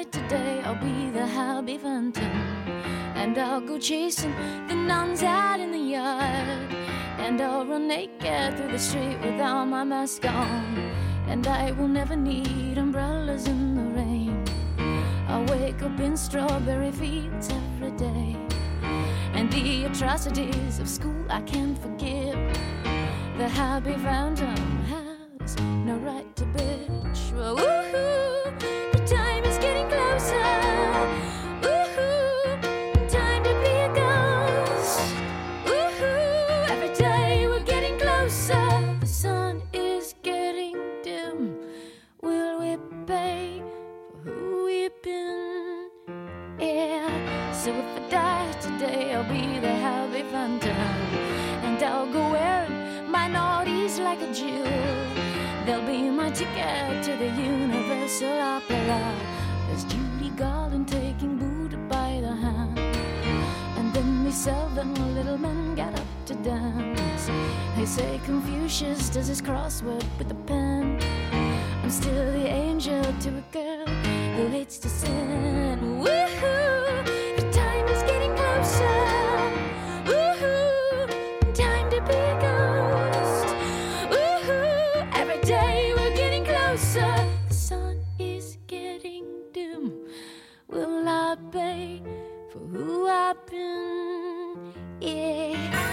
today, I'll be the Happy Phantom. And I'll go chasing the nuns out in the yard. And I'll run naked through the street without my mask on. And I will never need umbrellas in the rain. I'll wake up in strawberry fields every day. And the atrocities of school I can't forgive. The Happy Phantom has no right to bitch. Well, woohoo, the time is getting closer. Woohoo, time to be a ghost. Woohoo, every day we're getting closer. The sun is getting dim. Will we pay for who we've been? Yeah, so if I die today, I'll be the Happy Phantom. And I'll go wearing my naughties like a Jew. They'll be my ticket to the Universal Opera. There's Judy Garland taking Buddha by the hand. And then they seldom little men get up to dance. They say Confucius does his crossword with a pen. I'm still the angel to a girl who hates to sin. Woohoo, the time is getting closer. Woohoo, time to be a ghost. Woohoo, every day we're getting closer. The sun is getting dim. Will I pay for who I've been? Yeah.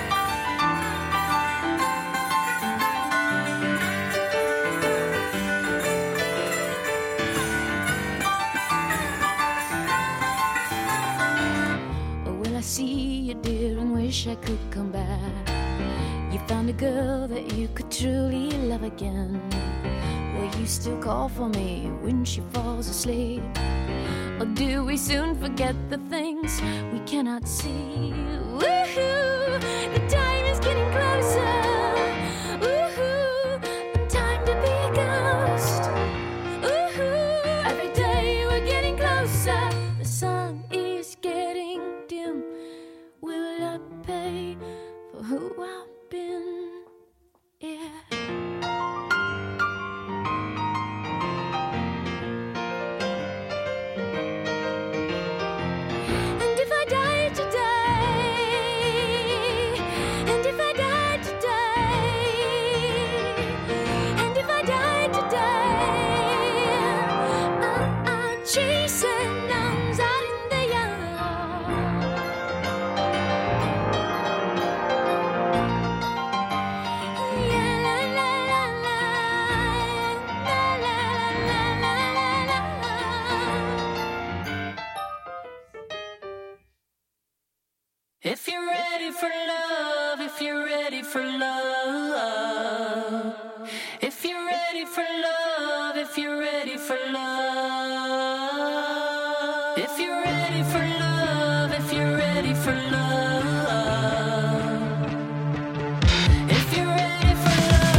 See you, dear, and wish I could come back. You found a girl that you could truly love again. Will you still call for me when she falls asleep? Or do we soon forget the things we cannot see? Woohoo, the time is getting closer. Woohoo, time to be a ghost. Woohoo, every day we're getting closer. The sun is getting dim. Will I pay for who I've been? Yeah. And if I die today, and if I die today, and if I die today, I'm chasing nuns out in the yard. Yeah, la la la la, la la la la la la. If you're ready for love, if you're ready for love, if you're ready for love, if you're ready for love, if you're ready for love, if you're ready for love, if you're ready for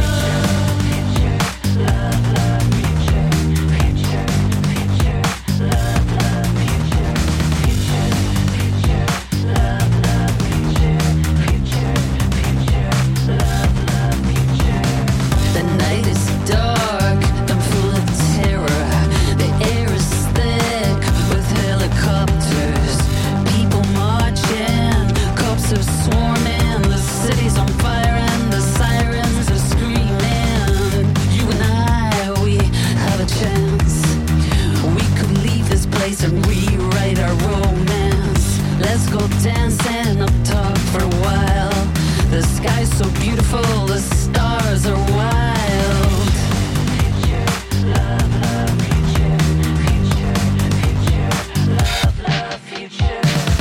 the night is dark and full of terror. The air is thick with helicopters. People marching, cops are swarming. The city's on fire and the sirens are screaming. You and I, we have a chance. We could leave this place and rewrite our romance. Let's go dancing up top for a while. The sky's so beautiful, the stars are wild. Love, love, future, future, future. Love, love, future.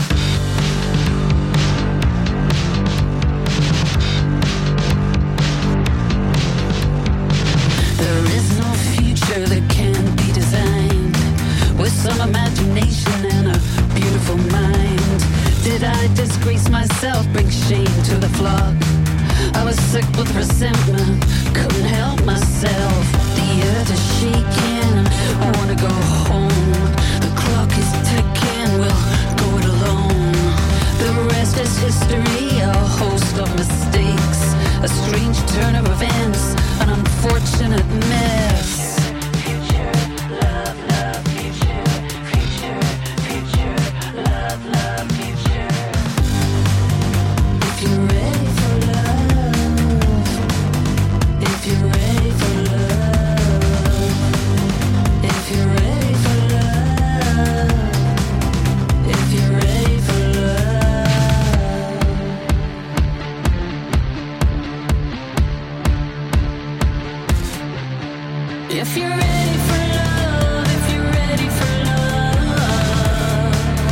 There is no future that can't be designed with some imagination and a beautiful mind. Did I disgrace myself, bring shame to the flock? I was sick with resentment, couldn't help myself. The earth is shaking, I wanna go home. The clock is ticking, we'll go it alone. The rest is history, a host of mistakes, a strange turn of events, an unfortunate mess. Future, love, love, future, future. If you're ready for love, if you're ready for love,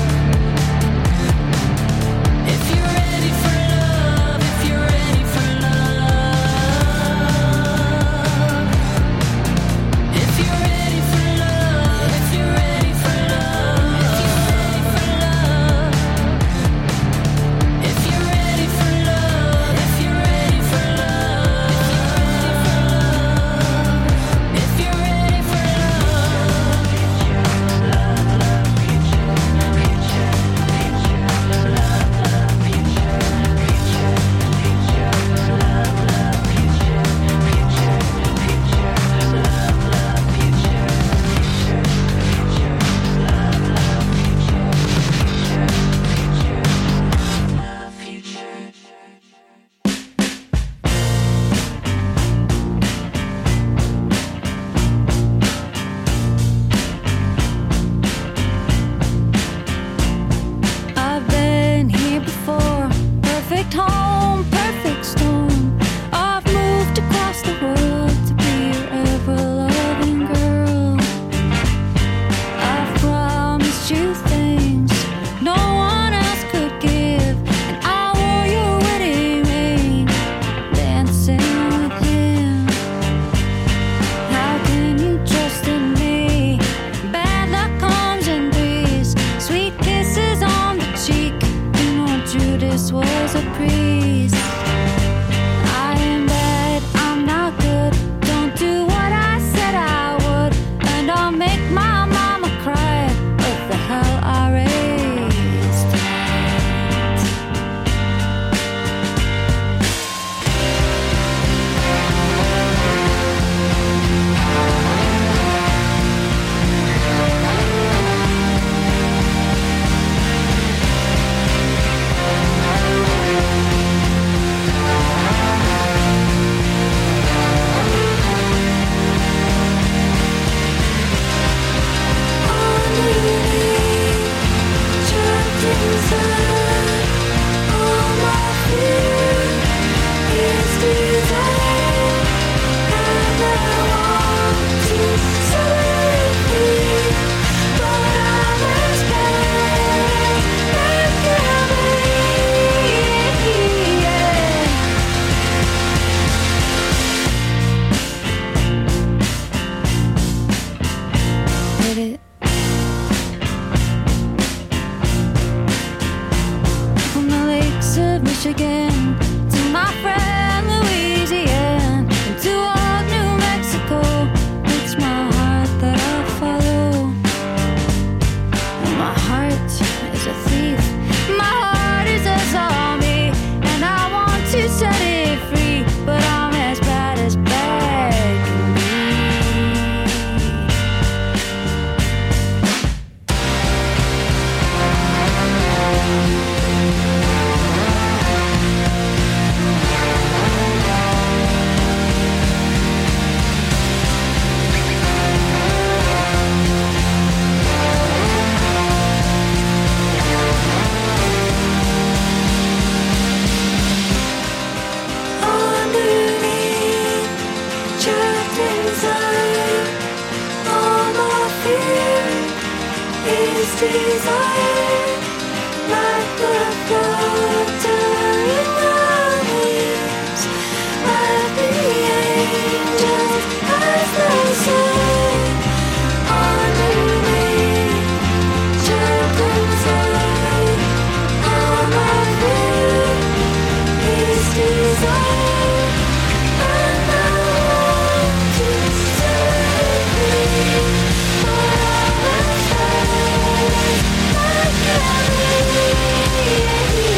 if you're ready for love, if you're ready for love, if you're ready for love, if you're ready for love, if you're ready for love, if you're ready for love, if you're ready for love. I've been here before. Perfect home, perfect storm. I've moved across the world to be your ever-loving girl. I've promised you things no one else could give, and I wore your wedding ring, dancing with him. How can you trust in me? Bad luck comes in threes. Sweet kisses on the cheek. You know Judas was a priest. I am bad, I'm not good. Don't do what I said I would, and I'll make my mama cry. What the hell I raised. Trapped inside, all my fear is desire, and I want to set free, but I'm as bad as can be. Hit it. From the lakes of Michigan to my friend Louisiana, and to old New Mexico, it's my heart that I follow. And my heart is a thief, my heart is a zombie, and I want to set it free, but I'm as bad can be. Underneath, trapped inside, all my fear is desire, like the fluttering leaves, like the angels as they sing. Underneath, trapped inside, all my fear is desire, and I want to set free, but I'm as bad as can be.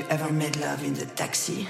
ever made love in the taxi?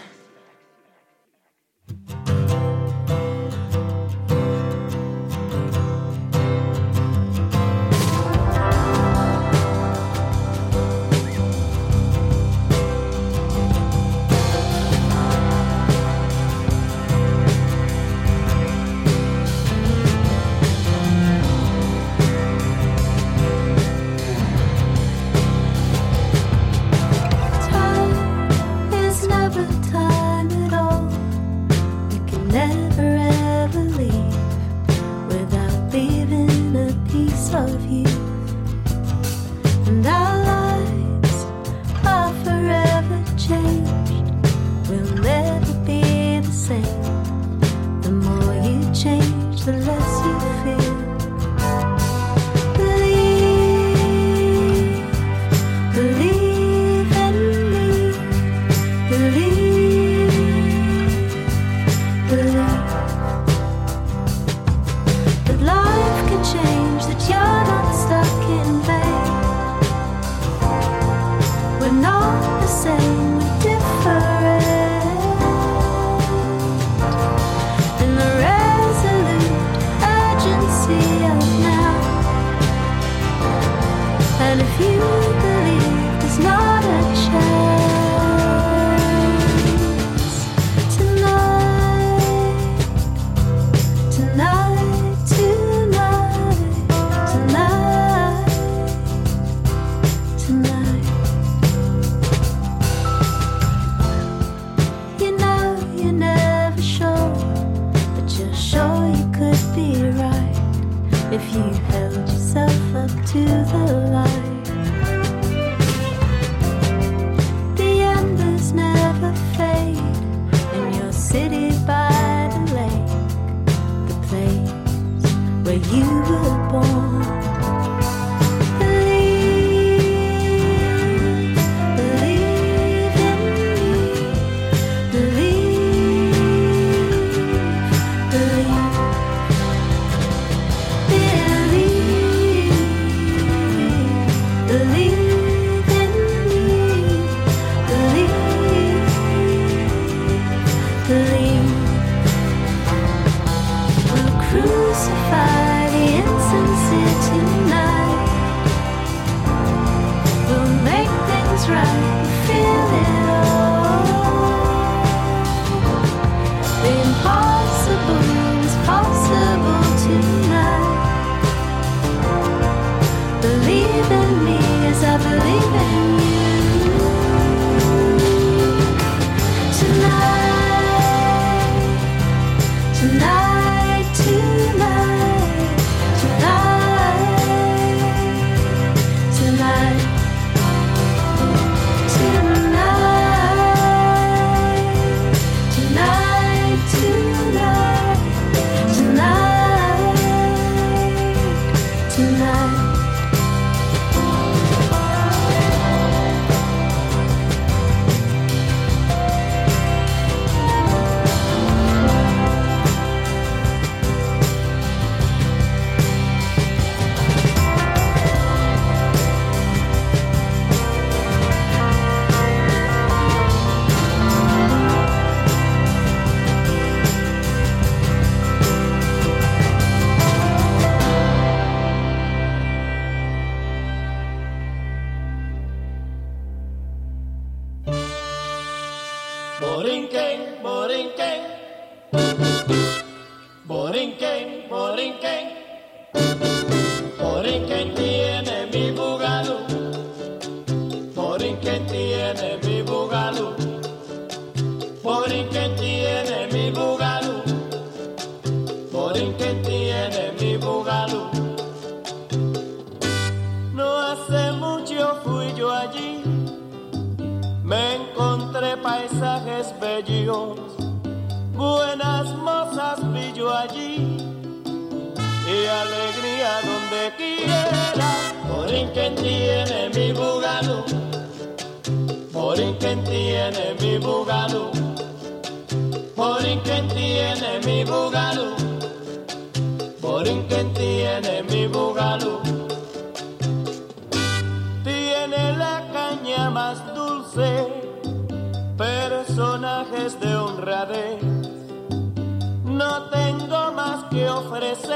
Tiene la caña más dulce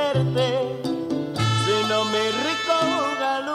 verte, sino mi rico bugalú.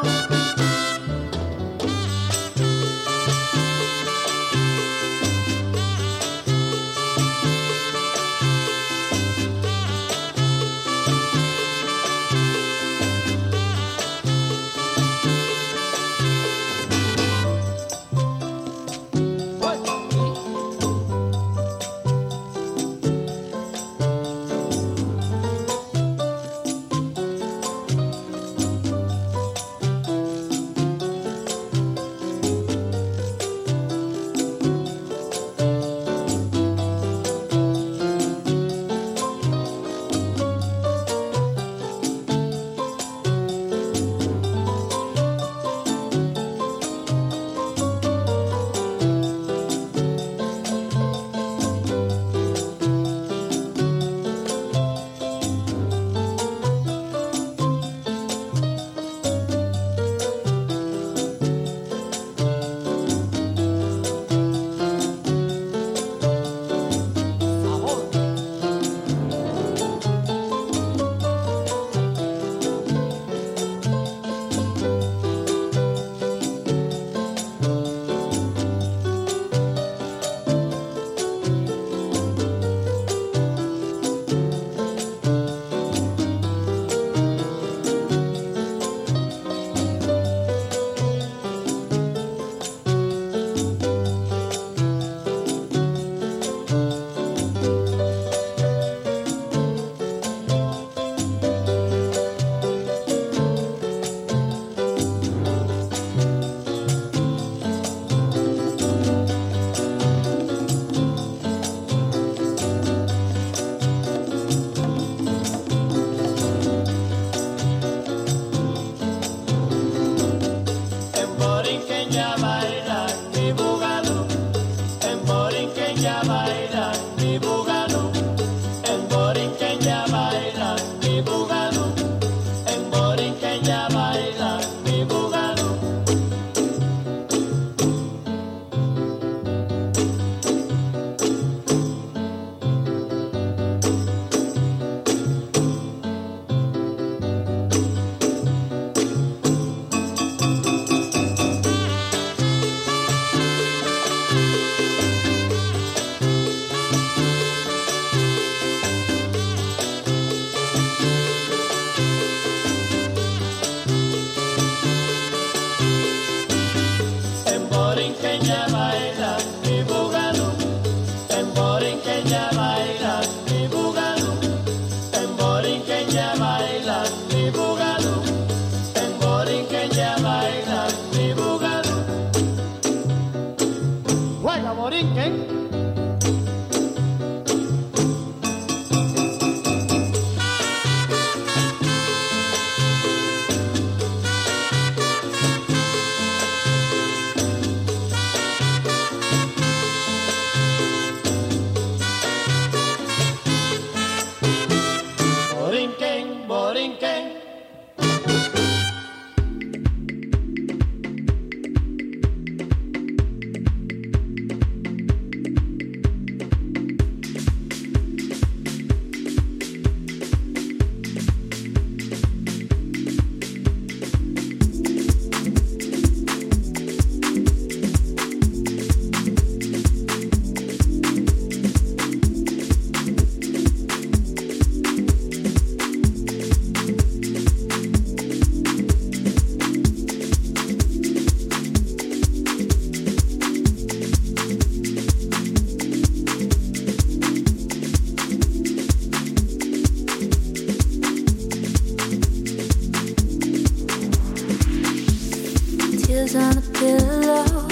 Tears on the pillow.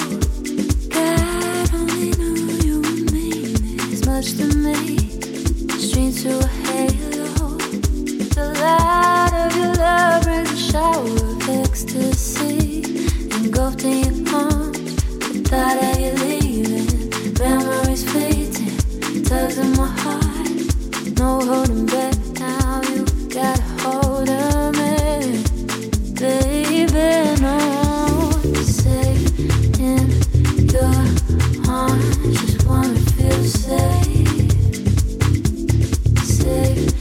God only knew you would mean this much to me. Strings through a halo. The light of your love brings a shower of ecstasy. Engulfed in your arms, the thought of you leaving. Memories fleeting, tugs in my heart. No holding back now, you got a hold of me. Baby, no. Safe in your arms, just wanna feel safe. Safe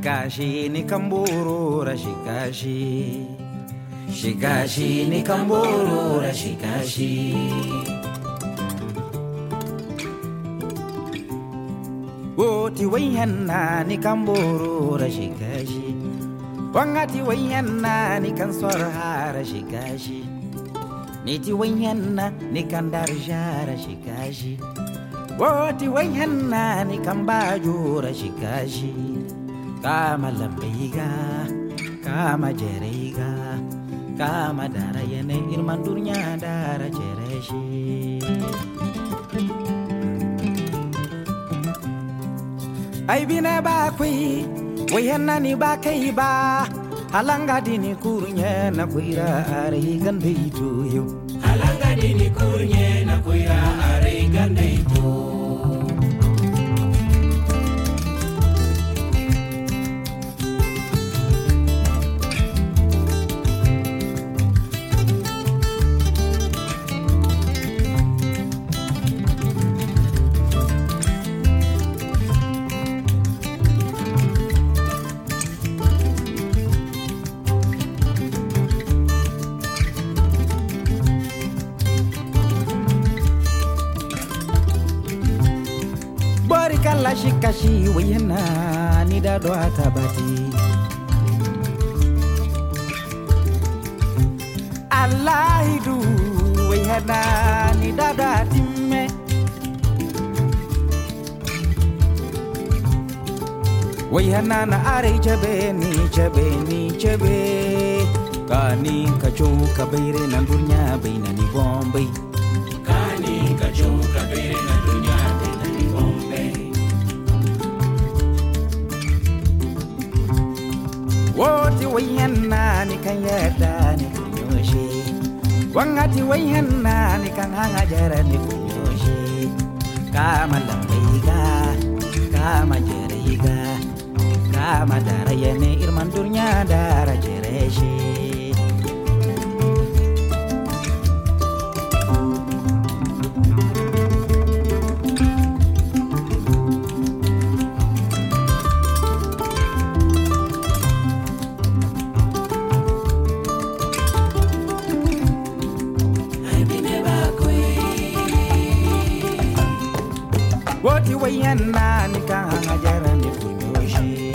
Shikashi ni kamburura shikashi. Shikashi ni kamburura shikashi. Woti wayana ni kamburura shikashi. Wangati wayana ni kanswarhara shikashi. Niti wayana ni kandarjara shikashi. Woti wayana ni kambajura shikashi. Kama lambiga, kama jerega, kama dara yene irmandurnya dara cereshi. Ai bina ba kui, wayana ni ba kai ba. Halanga dini kurnya na kuira ari gande itu yo. Halanga dini kurnya na kuira ari gande itu. Kala shikashi wayana ni dado atabati. Alaidu wayana ni dado atime. Wayana na are chabe ni chabe ni chabe. Kani kacho kabere na dunya baina ni Bombay. Kani kacho kabere na dunya baina ni Bombay. Woti wayana ni kanyada ni kunyoshi. Wangati wayana ni kanhanga jara ni kunyoshi. Kama lambiga, kama jerega, kama dara yene irmandurnya dara jereshi. Woti wayana ni kanga jara ni kunyoshi.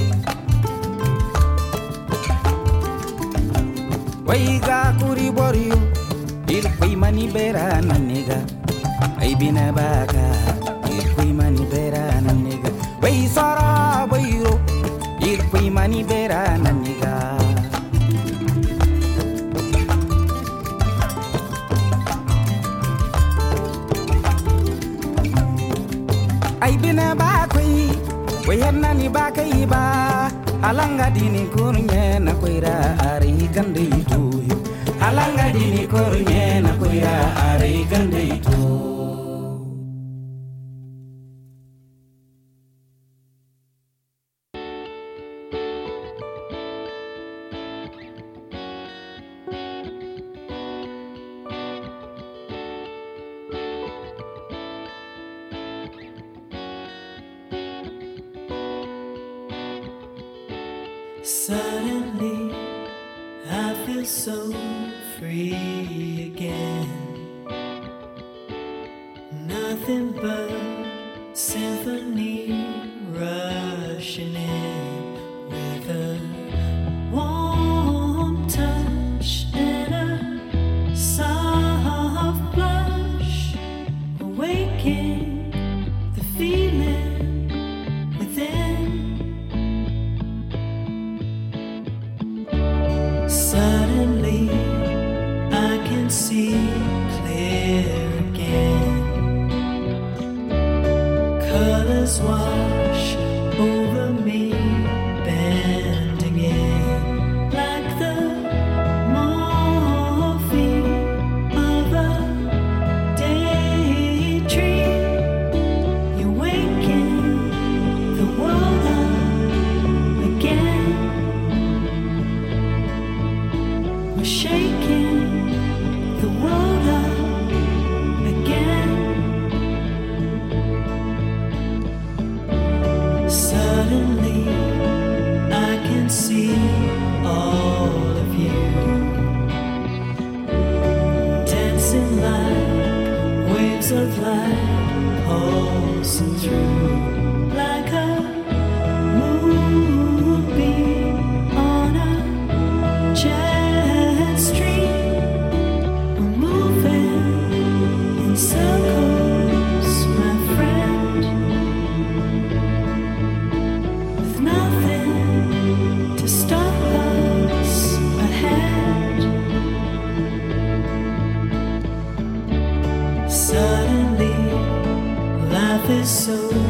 Waiga kuri borio irkoi mani bera naniga. Ai bina baka irkoi mani bera naniga. Wai sara boiro irkoi mani bera naniga. Ai bina ba kui, wayana ni ba kai ba. Alanga dini kurnya na kuira ari gande itu. Alanga dini kurnya na kuira ari gande itu. Suddenly, I feel so free again. Nothing but symphony rushing in with a warm touch and a soft blush, awaking the feeling within. Suddenly, I can see clear again. like waves of light pulsing through, like a moonbeam on a jet stream. We're moving in circles, my friend, with nothing to stop us ahead. Suddenly, life is so